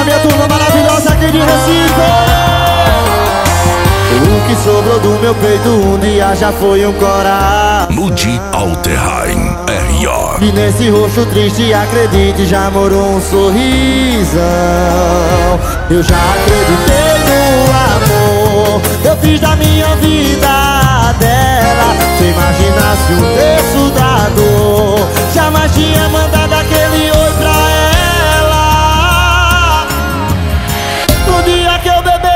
pra minha turma maravilhosa aqui de Recife. O que sobrou do meu peito um dia já foi um coração. Mude Alterheim, R.O. E nesse rosto triste, acredite, já morou um sorrisão. Eu já acreditei no amor, eu fiz da minha vida dela. Você imaginasse um terço da dor, jamais tinha mandado aquele oi pra ela. No dia que eu beber,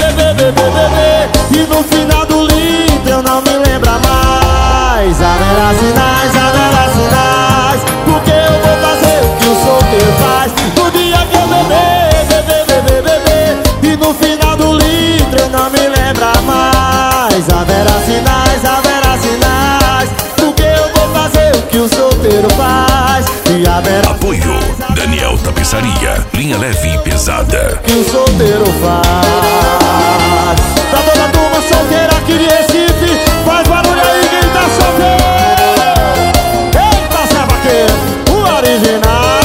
e no final do litro eu não me lembro mais. Haverá sinais, porque eu vou fazer o que o solteiro faz. No dia que eu beber, e no final do litro eu não me lembro mais. Haverá sinais, porque eu vou fazer o que o solteiro faz. E haverá apoio Daniel Tapeçaria, linha leve e pesada. que o solteiro faz. Pra toda a turma solteira aqui de Recife, faz barulho aí quem tá solteiro. Eita, Zé Vaqueiro, o original.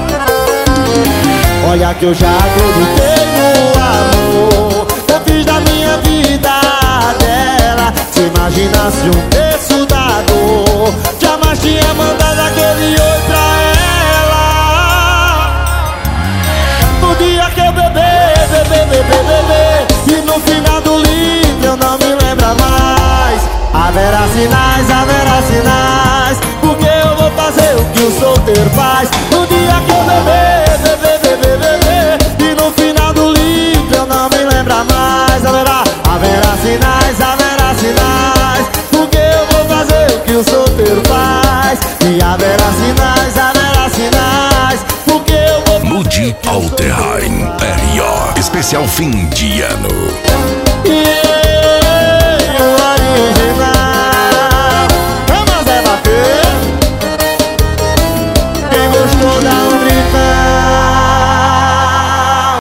Olha que eu já acreditei no amor, eu fiz da minha vida dela. Se imaginasse um terço da dor, jamais tinha mandado aquele oi pra ela. No dia que eu beber, e no final do livro eu não me lembro mais. Haverá sinais, porque eu vou fazer o que o solteiro faz. No dia que eu beber, e no final do livro eu não me lembro mais. Haverá sinais, porque eu vou fazer o que o solteiro faz. E haverá sinais, porque eu vou Mude Alterheim, R.O. Especial fim de ano. fazer